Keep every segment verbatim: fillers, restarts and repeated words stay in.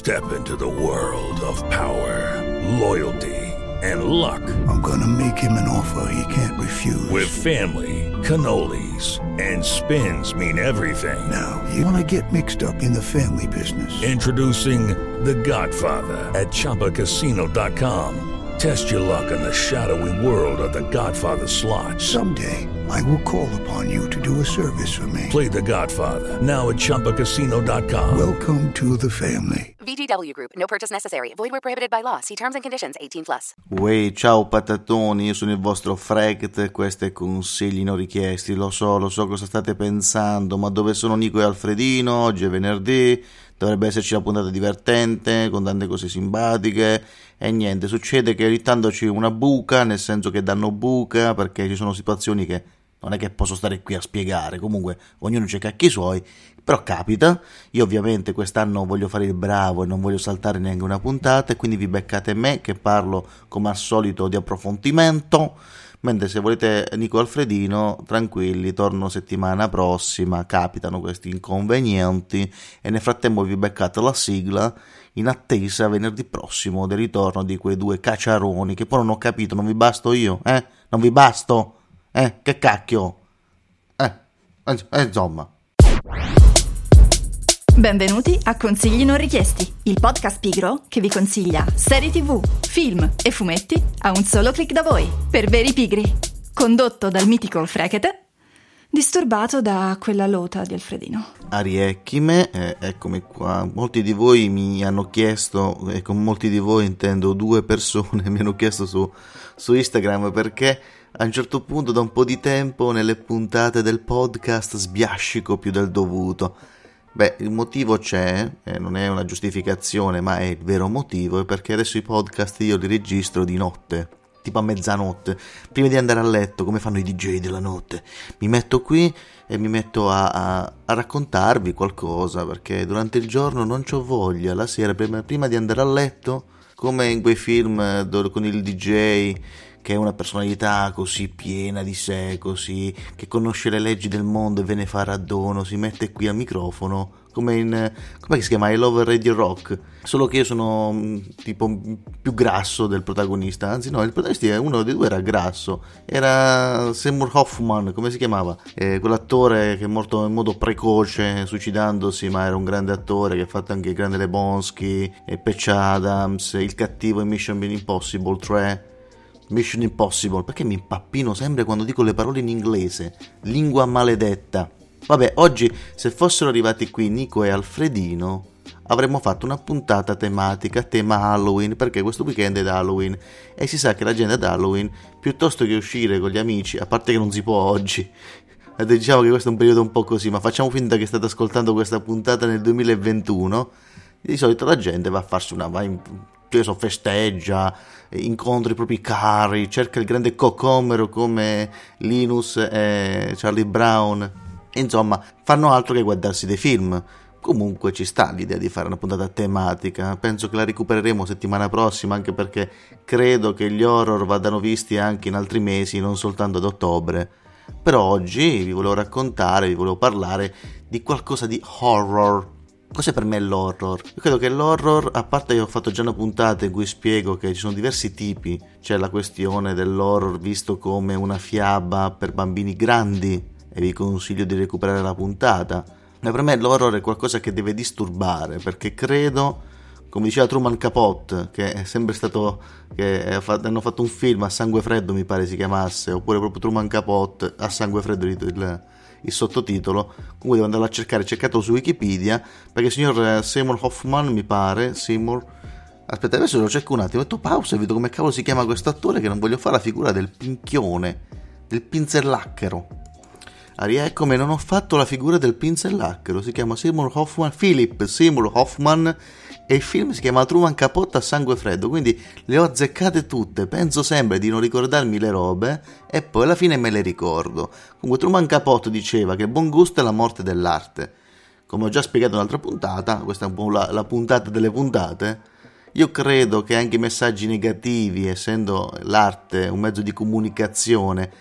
Step into the world of power, loyalty, and luck. I'm gonna make him an offer he can't refuse. With family, cannolis, and spins mean everything. Now, you wanna get mixed up in the family business. Introducing The Godfather at Chumba Casino dot com. Test your luck in the shadowy world of The Godfather slot. Someday, I will call upon you to do a service for me. Play The Godfather, now at Chumba Casino dot com. Welcome to the family. V G W Group. No purchase necessary. Void where prohibited by law. See terms and conditions. eighteen plus. Uè, ciao patatoni, io sono il vostro Fregt, questo è Consigli non richiesti. Lo so, lo so cosa state pensando, ma dove sono Nico e Alfredino? Oggi è venerdì, dovrebbe esserci una puntata divertente, con tante cose simpatiche, e niente, succede che ogni tanto c'è una buca, nel senso che danno buca, perché ci sono situazioni che non è che posso stare qui a spiegare, comunque ognuno c'è cacchi suoi, però capita. Io ovviamente quest'anno voglio fare il bravo e non voglio saltare neanche una puntata, e quindi vi beccate me che parlo come al solito di approfondimento, mentre se volete Nico Alfredino, tranquilli, torno settimana prossima, capitano questi inconvenienti, e nel frattempo vi beccate la sigla in attesa venerdì prossimo del ritorno di quei due cacciaroni, che poi non ho capito, non vi basto io, eh? Non vi basto? Eh? Che cacchio? Eh? Eh, insomma. Benvenuti a Consigli non richiesti, il podcast pigro che vi consiglia serie tv, film e fumetti a un solo click da voi, per veri pigri. Condotto dal mitico Frekete, disturbato da quella lota di Alfredino. Ariecchime, eh, eccomi qua. Molti di voi mi hanno chiesto, e con molti di voi intendo due persone, mi hanno chiesto su, su Instagram perché a un certo punto da un po' di tempo nelle puntate del podcast sbiascico più del dovuto. Beh, il motivo c'è, eh, non è una giustificazione, ma è il vero motivo, è perché adesso i podcast io li registro di notte, tipo a mezzanotte, prima di andare a letto, come fanno i D J della notte. Mi metto qui e mi metto a, a, a raccontarvi qualcosa, perché durante il giorno non c'ho voglia, la sera, prima, prima di andare a letto, come in quei film dove, con il D J, che è una personalità così piena di sé, così, che conosce le leggi del mondo e ve ne fa raddono, si mette qui al microfono, come in, come si chiama, I Love Radio Rock, solo che io sono tipo più grasso del protagonista, anzi no, il protagonista, uno dei due era grasso, era Seymour Hoffman, come si chiamava, eh, quell'attore che è morto in modo precoce, suicidandosi, ma era un grande attore che ha fatto anche il grande Lebowski, e Patch Adams, il cattivo in Mission Impossible tre, Mission Impossible, perché mi impappino sempre quando dico le parole in inglese, lingua maledetta. Vabbè, oggi se fossero arrivati qui Nico e Alfredino avremmo fatto una puntata tematica, tema Halloween, perché questo weekend è da Halloween e si sa che la gente ad Halloween, piuttosto che uscire con gli amici, a parte che non si può oggi, diciamo che questo è un periodo un po' così, ma facciamo finta che state ascoltando questa puntata nel duemilaventuno, di solito la gente va a farsi una, va in, so, festeggia, incontra i propri cari, cerca il grande cocomero come Linus e Charlie Brown, insomma fanno altro che guardarsi dei film. Comunque ci sta l'idea di fare una puntata tematica, penso che la recupereremo settimana prossima, anche perché credo che gli horror vadano visti anche in altri mesi, non soltanto ad ottobre. Però oggi vi volevo raccontare, vi volevo parlare di qualcosa di horror. Cos'è per me l'horror? Io credo che l'horror, a parte che ho fatto già una puntata in cui spiego che ci sono diversi tipi, c'è la questione dell'horror visto come una fiaba per bambini grandi, e vi consiglio di recuperare la puntata, ma per me l'horror è qualcosa che deve disturbare, perché credo, come diceva Truman Capote, che è sempre stato, che hanno fatto un film A sangue freddo, mi pare si chiamasse, oppure proprio Truman Capote A sangue freddo, il il sottotitolo, comunque devo andarlo a cercare, cercatelo su Wikipedia, perché il signor Seymour Hoffman, mi pare, Seymour, aspetta adesso lo cerco un attimo, metto pausa e vedo come cavolo si chiama questo attore, che non voglio fare la figura del pinchione, del pinzellacchero. Ariecome, non ho fatto la figura del pinzellacchero, si chiama Seymour Hoffman, Philip Seymour Hoffman, e il film si chiama Truman Capote A sangue freddo, quindi le ho azzeccate tutte, penso sempre di non ricordarmi le robe e poi alla fine me le ricordo. Comunque Truman Capote diceva che buon gusto è la morte dell'arte. Come ho già spiegato in un'altra puntata, questa è un po' la, la puntata delle puntate, io credo che anche i messaggi negativi, essendo l'arte un mezzo di comunicazione,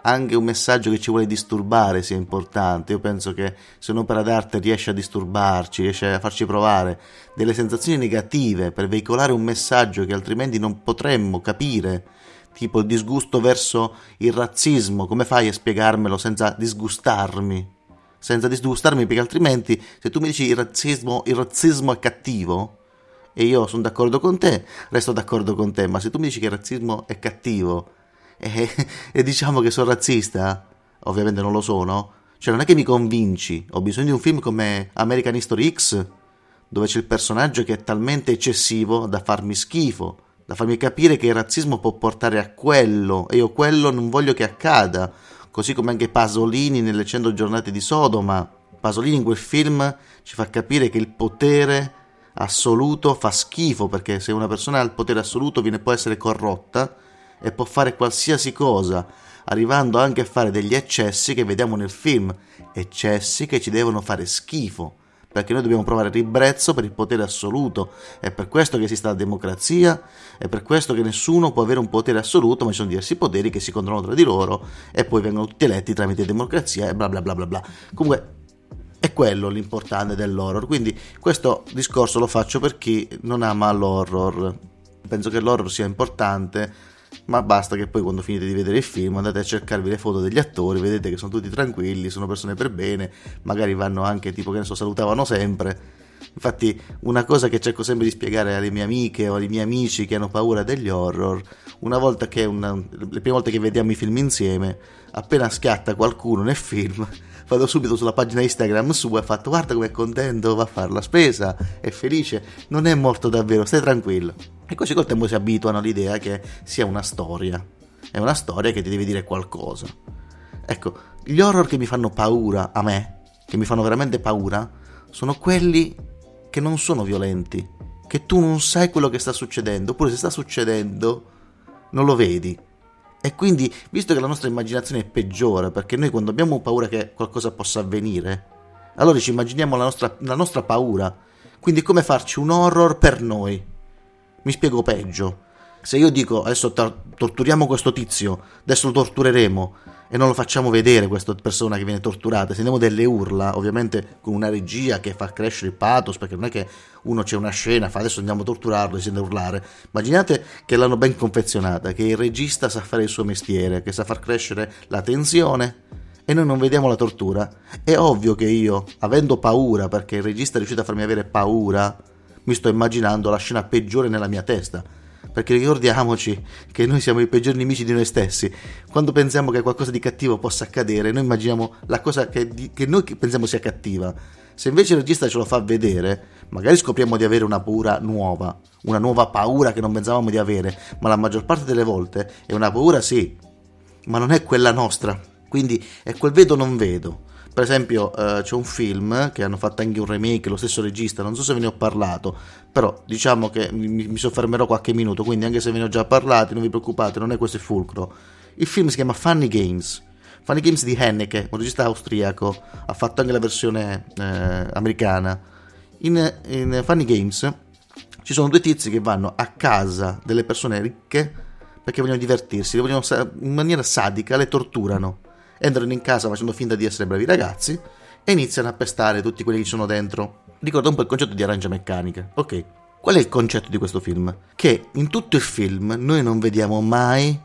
anche un messaggio che ci vuole disturbare sia importante. Io penso che se un'opera d'arte riesce a disturbarci, riesce a farci provare delle sensazioni negative per veicolare un messaggio che altrimenti non potremmo capire, tipo il disgusto verso il razzismo, come fai a spiegarmelo senza disgustarmi? Senza disgustarmi, perché altrimenti se tu mi dici il razzismo, il razzismo è cattivo e io sono d'accordo con te, resto d'accordo con te, ma se tu mi dici che il razzismo è cattivo e, e diciamo che sono razzista, ovviamente non lo sono, cioè non è che mi convinci. Ho bisogno di un film come American History X, dove c'è il personaggio che è talmente eccessivo da farmi schifo, da farmi capire che il razzismo può portare a quello e io quello non voglio che accada. Così come anche Pasolini nelle cento giornate di Sodoma. Pasolini in quel film ci fa capire che il potere assoluto fa schifo, perché se una persona ha il potere assoluto viene, può essere corrotta e può fare qualsiasi cosa, arrivando anche a fare degli eccessi che vediamo nel film, eccessi che ci devono fare schifo, perché noi dobbiamo provare ribrezzo per il potere assoluto. È per questo che esiste la democrazia, è per questo che nessuno può avere un potere assoluto, ma ci sono diversi poteri che si controllano tra di loro e poi vengono tutti eletti tramite democrazia e bla bla bla bla bla. Comunque è quello l'importante dell'horror, quindi questo discorso lo faccio per chi non ama l'horror. Penso che l'horror sia importante, ma basta che poi quando finite di vedere il film andate a cercarvi le foto degli attori, vedete che sono tutti tranquilli, sono persone per bene, magari vanno anche tipo che ne so, salutavano sempre. Infatti una cosa che cerco sempre di spiegare alle mie amiche o ai miei amici che hanno paura degli horror, una volta che una, le prime volte che vediamo i film insieme, appena schiatta qualcuno nel film vado subito sulla pagina Instagram sua e fatto guarda com'è contento, va a fare la spesa, è felice, non è morto davvero, stai tranquillo. E così col tempo si abituano all'idea che sia una storia, è una storia che ti deve dire qualcosa. Ecco, gli horror che mi fanno paura a me, che mi fanno veramente paura, sono quelli che non sono violenti, che tu non sai quello che sta succedendo, oppure se sta succedendo non lo vedi. E quindi, visto che la nostra immaginazione è peggiore, perché noi quando abbiamo paura che qualcosa possa avvenire, allora ci immaginiamo la nostra, la nostra paura. Quindi come farci un horror per noi? Mi spiego peggio. Se io dico adesso tor- torturiamo questo tizio, adesso lo tortureremo e non lo facciamo vedere questa persona che viene torturata, sentiamo delle urla, ovviamente con una regia che fa crescere il pathos, perché non è che uno c'è una scena, fa adesso andiamo a torturarlo e si sente urlare. Immaginate che l'hanno ben confezionata, che il regista sa fare il suo mestiere, che sa far crescere la tensione e noi non vediamo la tortura. È ovvio che io, avendo paura, perché il regista è riuscito a farmi avere paura, mi sto immaginando la scena peggiore nella mia testa, perché ricordiamoci che noi siamo i peggiori nemici di noi stessi. Quando pensiamo che qualcosa di cattivo possa accadere, noi immaginiamo la cosa che, di, che noi pensiamo sia cattiva. Se invece il regista ce lo fa vedere, magari scopriamo di avere una paura nuova, una nuova paura che non pensavamo di avere, ma la maggior parte delle volte è una paura sì, ma non è quella nostra, quindi è quel vedo non vedo. Per esempio uh, c'è un film che hanno fatto anche un remake, lo stesso regista, non so se ve ne ho parlato, però diciamo che mi, mi soffermerò qualche minuto, quindi anche se ve ne ho già parlati non vi preoccupate, non è questo il fulcro. Il film si chiama Funny Games, Funny Games di Haneke, un regista austriaco, ha fatto anche la versione eh, americana. In, in Funny Games ci sono due tizi che vanno a casa delle persone ricche perché vogliono divertirsi, le vogliono in maniera sadica, le torturano. Entrano in casa facendo finta di essere bravi ragazzi e iniziano a pestare tutti quelli che ci sono dentro. Ricorda un po' il concetto di Arancia Meccanica. Ok, qual è il concetto di questo film? Che in tutto il film noi non vediamo mai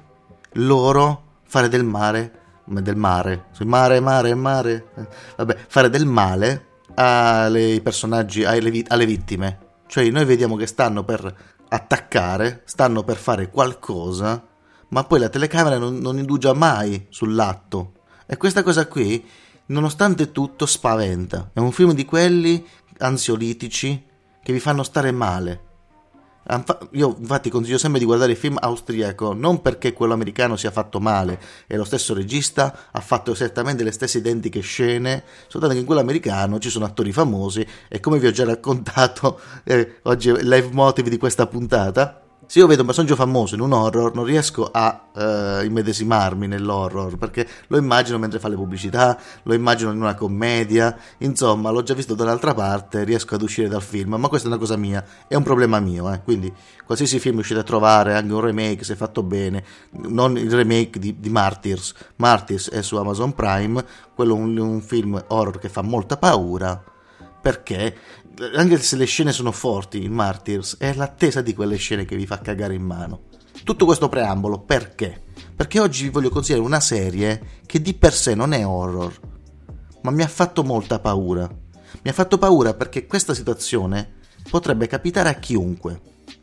loro fare del male, del mare, mare, mare, mare, vabbè, fare del male ai personaggi, alle, alle vittime. Cioè noi vediamo che stanno per attaccare, stanno per fare qualcosa, ma poi la telecamera non, non indugia mai sull'atto. E questa cosa qui, nonostante tutto, spaventa. È un film di quelli ansiolitici che vi fanno stare male. Io infatti consiglio sempre di guardare il film austriaco, non perché quello americano sia fatto male, è lo stesso regista, ha fatto esattamente le stesse identiche scene, soltanto che in quello americano ci sono attori famosi e come vi ho già raccontato eh, oggi il live motive di questa puntata, Se io vedo un personaggio famoso in un horror non riesco a uh, immedesimarmi nell'horror, perché lo immagino mentre fa le pubblicità, lo immagino in una commedia, insomma l'ho già visto dall'altra parte, riesco ad uscire dal film, ma questa è una cosa mia, è un problema mio, eh. Quindi qualsiasi film riuscite a trovare, anche un remake se fatto bene, non il remake di, di Martyrs, Martyrs è su Amazon Prime, quello è un, un film horror che fa molta paura, perché anche se le scene sono forti in Martyrs è l'attesa di quelle scene che vi fa cagare in mano. Tutto questo preambolo perché? Perché oggi vi voglio consigliare una serie che di per sé non è horror, ma mi ha fatto molta paura. Mi ha fatto paura perché questa situazione potrebbe capitare a chiunque.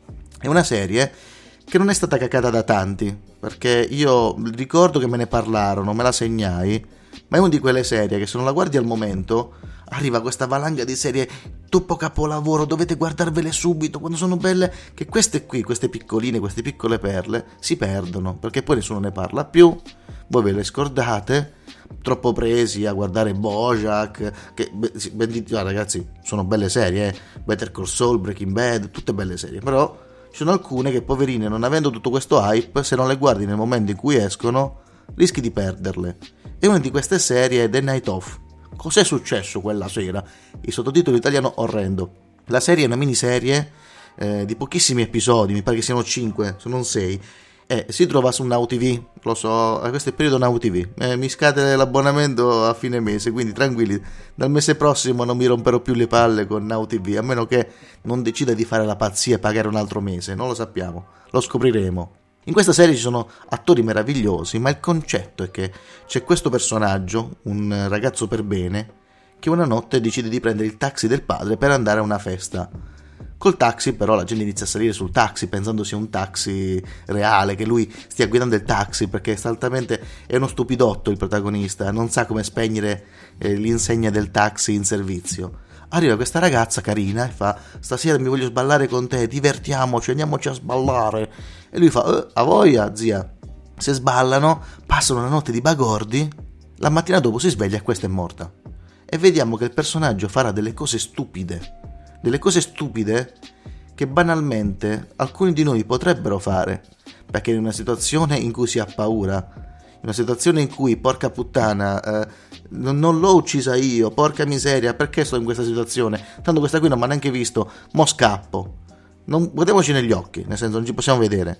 È una serie che non è stata cacata da tanti, perché io ricordo che me ne parlarono, me la segnai, ma è una di quelle serie che se non la guardi al momento arriva questa valanga di serie troppo capolavoro, dovete guardarvele subito quando sono belle, che queste qui, queste piccoline, queste piccole perle si perdono, perché poi nessuno ne parla più, voi ve le scordate, troppo presi a guardare BoJack, che ben, ah, ragazzi sono belle serie, eh? Better Call Saul, Breaking Bad, tutte belle serie, però ci sono alcune che poverine, non avendo tutto questo hype, se non le guardi nel momento in cui escono rischi di perderle. E una di queste serie è The Night Of. Cos'è successo quella sera? Il sottotitolo italiano orrendo. La serie è una miniserie eh, di pochissimi episodi, mi pare che siano cinque, se non sei, e si trova su Now T V, lo so, a questo periodo Now T V, eh, mi scade l'abbonamento a fine mese, quindi tranquilli, dal mese prossimo non mi romperò più le palle con Now T V, a meno che non decida di fare la pazzia e pagare un altro mese, non lo sappiamo, lo scopriremo. In questa serie ci sono attori meravigliosi, ma il concetto è che c'è questo personaggio, un ragazzo per bene, che una notte decide di prendere il taxi del padre per andare a una festa. Col taxi però la gente inizia a salire sul taxi pensando sia un taxi reale, che lui stia guidando il taxi, perché saltamente è uno stupidotto il protagonista, non sa come spegnere eh, l'insegna del taxi in servizio. Arriva questa ragazza carina e fa: stasera mi voglio sballare con te, divertiamoci, andiamoci a sballare. E lui fa: eh, a voglia zia. Se sballano, passano una notte di bagordi, la mattina dopo si sveglia e questa è morta. E vediamo che il personaggio farà delle cose stupide, delle cose stupide che banalmente alcuni di noi potrebbero fare, perché in una situazione in cui si ha paura, in una situazione in cui porca puttana, eh, non, non l'ho uccisa io, porca miseria, perché sto in questa situazione, tanto questa qui non mi ha neanche visto, mo scappo, non guardiamoci negli occhi, nel senso non ci possiamo vedere,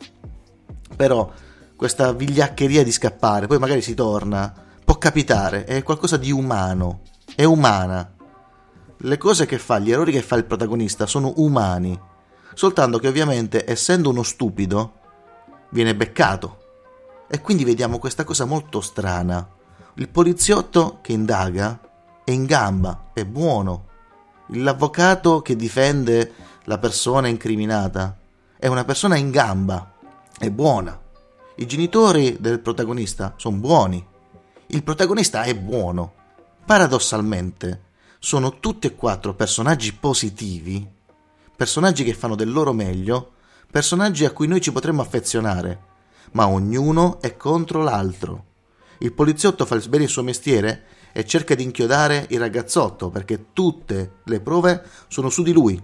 però questa vigliaccheria di scappare, poi magari si torna, può capitare, è qualcosa di umano, è umana. Le cose che fa, gli errori che fa il protagonista sono umani, soltanto che ovviamente essendo uno stupido viene beccato. E quindi vediamo questa cosa molto strana. Il poliziotto che indaga è in gamba, è buono. L'avvocato che difende la persona incriminata è una persona in gamba, è buona. I genitori del protagonista sono buoni. Il protagonista è buono. Paradossalmente sono tutti e quattro personaggi positivi, personaggi che fanno del loro meglio, personaggi a cui noi ci potremmo affezionare, ma ognuno è contro l'altro. Il poliziotto fa bene il suo mestiere e cerca di inchiodare il ragazzotto perché tutte le prove sono su di lui,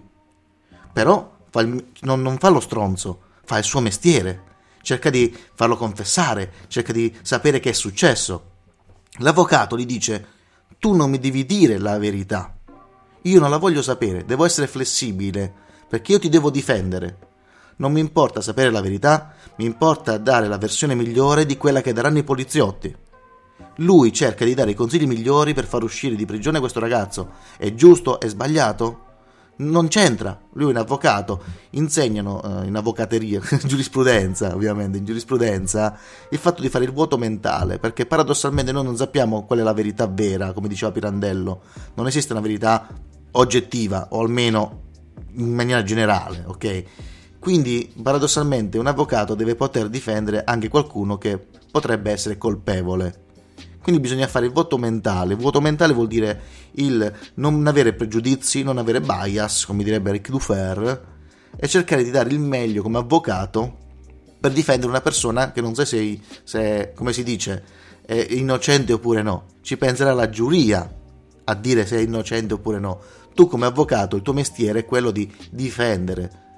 però fa il, non, non fa lo stronzo, fa il suo mestiere, cerca di farlo confessare, cerca di sapere che è successo. L'avvocato gli dice: tu non mi devi dire la verità, io non la voglio sapere, devo essere flessibile perché io ti devo difendere. Non mi importa sapere la verità, mi importa dare la versione migliore di quella che daranno i poliziotti. Lui cerca di dare i consigli migliori per far uscire di prigione questo ragazzo. È giusto? È sbagliato? Non c'entra. Lui è un avvocato. Insegnano uh, in avvocateria, in giurisprudenza ovviamente, in giurisprudenza, il fatto di fare il vuoto mentale, perché paradossalmente noi non sappiamo qual è la verità vera, come diceva Pirandello. Non esiste una verità oggettiva, o almeno in maniera generale, ok? Quindi paradossalmente un avvocato deve poter difendere anche qualcuno che potrebbe essere colpevole. Quindi bisogna fare il voto mentale. Il voto mentale vuol dire il non avere pregiudizi, non avere bias, come direbbe Ric Dufer, e cercare di dare il meglio come avvocato per difendere una persona che non sai se, se come si dice, è innocente oppure no. Ci penserà la giuria a dire se è innocente oppure no. Tu come avvocato il tuo mestiere è quello di difendere.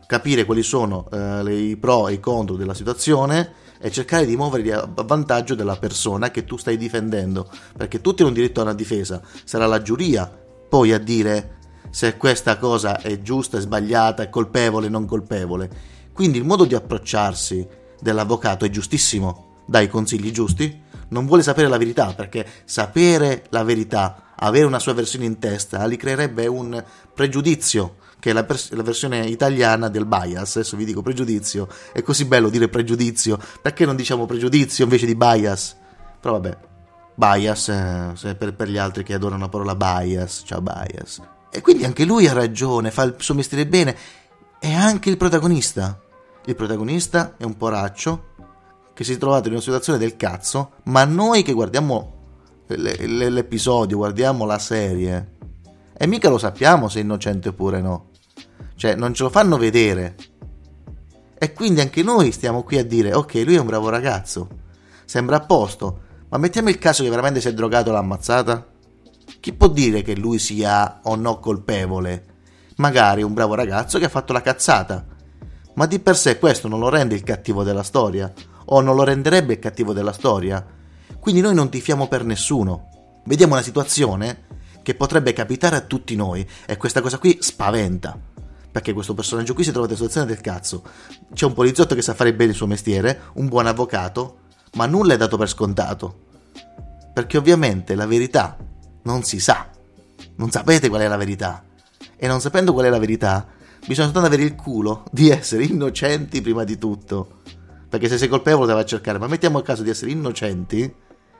capire quali sono eh, le, i pro e i contro della situazione e cercare di muoverli a vantaggio della persona che tu stai difendendo, perché tutti hanno diritto a una difesa. Sarà la giuria poi a dire se questa cosa è giusta, è sbagliata, è colpevole, non colpevole. Quindi il modo di approcciarsi dell'avvocato è giustissimo, dà i consigli giusti, non vuole sapere la verità, perché sapere la verità, avere una sua versione in testa, gli creerebbe un pregiudizio, che è la, pers- la versione italiana del bias. Adesso vi dico pregiudizio, è così bello dire pregiudizio, perché non diciamo pregiudizio invece di bias? Però vabbè, bias eh, per, per gli altri che adorano la parola bias, ciao bias. E quindi anche lui ha ragione, fa il suo mestiere bene, è anche il protagonista. Il protagonista è un poraccio che si è trovato in una situazione del cazzo, ma noi che guardiamo l- l- l'episodio, guardiamo la serie, e mica lo sappiamo se è innocente oppure no. Cioè, non ce lo fanno vedere. E quindi anche noi stiamo qui a dire, ok, lui è un bravo ragazzo, sembra a posto, ma mettiamo il caso che veramente si è drogato e l'ha ammazzata? Chi può dire che lui sia o no colpevole? Magari un bravo ragazzo che ha fatto la cazzata, ma di per sé questo non lo rende il cattivo della storia, o non lo renderebbe il cattivo della storia. Quindi noi non tifiamo per nessuno. Vediamo una situazione che potrebbe capitare a tutti noi, e questa cosa qui spaventa, perché questo personaggio qui si trova in una situazione del cazzo. C'è un poliziotto che sa fare bene il suo mestiere, un buon avvocato, ma nulla è dato per scontato, perché ovviamente la verità non si sa, non sapete qual è la verità, e non sapendo qual è la verità bisogna soltanto avere il culo di essere innocenti prima di tutto, perché se sei colpevole te va a cercare. Ma mettiamo il caso di essere innocenti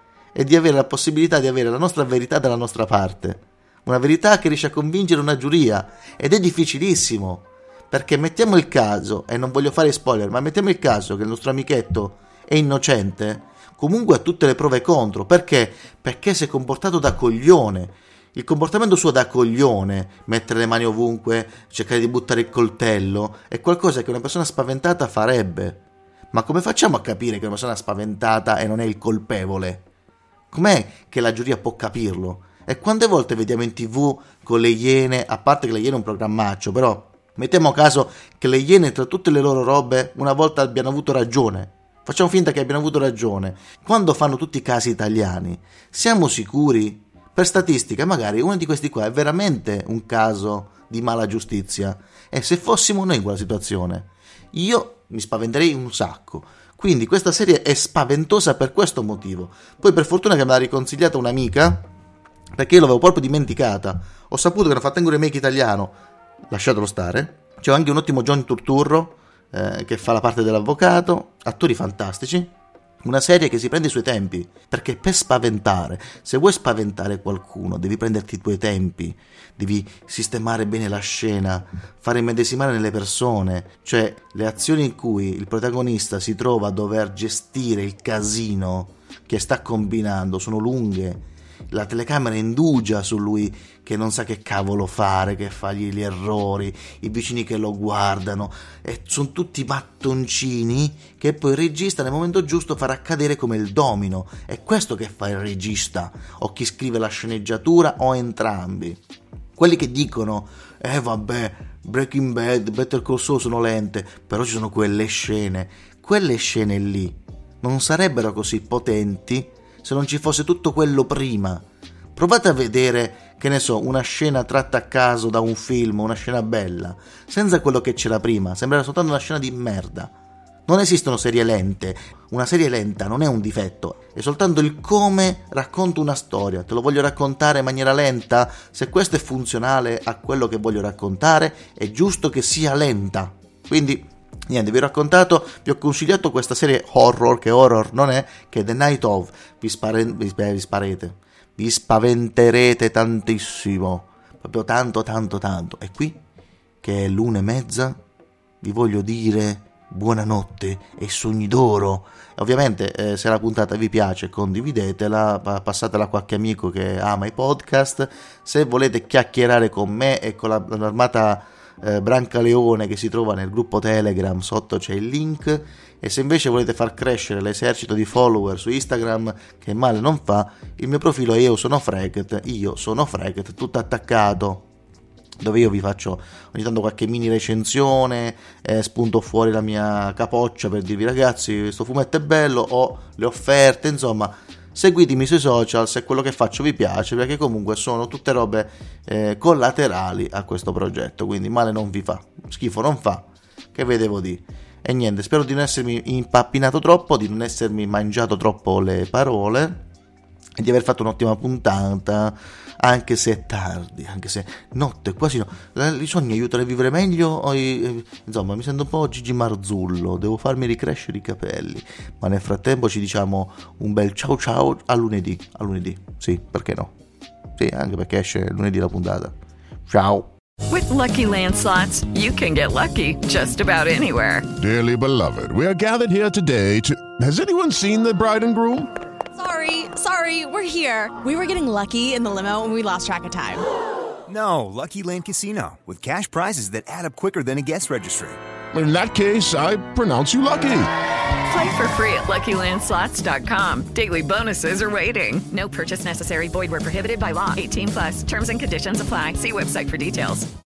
e di avere la possibilità di avere la nostra verità dalla nostra parte, una verità che riesce a convincere una giuria, ed è difficilissimo, perché mettiamo il caso, e non voglio fare spoiler, ma mettiamo il caso che il nostro amichetto è innocente, comunque ha tutte le prove contro. Perché? Perché si è comportato da coglione. Il comportamento suo da coglione, mettere le mani ovunque, cercare di buttare il coltello, è qualcosa che una persona spaventata farebbe. Ma come facciamo a capire che una persona spaventata e non è il colpevole? Com'è che la giuria può capirlo? E quante volte vediamo in tv con le Iene, a parte che le Iene è un programmaccio, però mettiamo caso che le Iene, tra tutte le loro robe, una volta abbiano avuto ragione. Facciamo finta che abbiano avuto ragione. Quando fanno tutti i casi italiani, siamo sicuri? Per statistica, magari uno di questi qua è veramente un caso di mala giustizia. E se fossimo noi in quella situazione, io mi spaventerei un sacco. Quindi questa serie è spaventosa per questo motivo. Poi per fortuna che me l'ha riconsigliata un'amica, perché io l'avevo proprio dimenticata. Ho saputo che hanno fatto anche un remake italiano, lasciatelo stare. C'è anche un ottimo John Turturro eh, che fa la parte dell'avvocato, attori fantastici. Una serie che si prende i suoi tempi, perché per spaventare, se vuoi spaventare qualcuno, devi prenderti i tuoi tempi, devi sistemare bene la scena, fare immedesimare nelle persone, cioè le azioni in cui il protagonista si trova a dover gestire il casino che sta combinando sono lunghe. La telecamera indugia su lui che non sa che cavolo fare, che fagli gli errori, i vicini che lo guardano, e sono tutti mattoncini che poi il regista nel momento giusto farà cadere come il domino. È questo che fa il regista, o chi scrive la sceneggiatura, o entrambi. Quelli che dicono eh vabbè, Breaking Bad, Better Call Saul sono lente, però ci sono quelle scene, quelle scene lì non sarebbero così potenti se non ci fosse tutto quello prima. Provate a vedere, che ne so, una scena tratta a caso da un film, una scena bella, senza quello che c'era prima, sembrerà soltanto una scena di merda. Non esistono serie lente, una serie lenta non è un difetto, è soltanto il come racconto una storia. Te lo voglio raccontare in maniera lenta, se questo è funzionale a quello che voglio raccontare, è giusto che sia lenta. Quindi niente, vi ho raccontato, vi ho consigliato questa serie horror, che horror non è, che è The Night Of. Vi, spare, vi, vi sparete, vi spaventerete tantissimo, proprio tanto tanto tanto. E qui, che è l'una e mezza, vi voglio dire buonanotte e sogni d'oro. Ovviamente eh, se la puntata vi piace, condividetela, passatela a qualche amico che ama i podcast. Se volete chiacchierare con me e con la, l'armata Eh, Brancaleone che si trova nel gruppo Telegram, sotto c'è il link. E se invece volete far crescere l'esercito di follower su Instagram, che male non fa, il mio profilo è Io Sono Freket, Io Sono Freket, tutto attaccato. dove io vi faccio ogni tanto qualche mini recensione, eh, spunto fuori la mia capoccia per dirvi ragazzi questo fumetto è bello, o le offerte, insomma seguitemi sui social se quello che faccio vi piace, perché comunque sono tutte robe eh, collaterali a questo progetto, quindi male non vi fa, schifo non fa, che vedevo di. E niente, spero di non essermi impappinato troppo, di non essermi mangiato troppo le parole e di aver fatto un'ottima puntata, anche se è tardi, anche se notte, quasi no. I sogni aiutano a vivere meglio, o i, insomma mi sento un po' Gigi Marzullo, devo farmi ricrescere i capelli, ma nel frattempo ci diciamo un bel ciao ciao a lunedì, a lunedì, sì, perché no? Sì, anche perché esce lunedì la puntata. Ciao! With Lucky Land Slots, you can get lucky just about anywhere. Dearly beloved, we are gathered here today to... Has anyone seen the bride and groom? Sorry, sorry, we're here. We were getting lucky in the limo and we lost track of time. No, Lucky Land Casino, with cash prizes that add up quicker than a guest registry. In that case, I pronounce you lucky. Play for free at Lucky Land Slots dot com. Daily bonuses are waiting. No purchase necessary. Void where prohibited by law. eighteen plus. Terms and conditions apply. See website for details.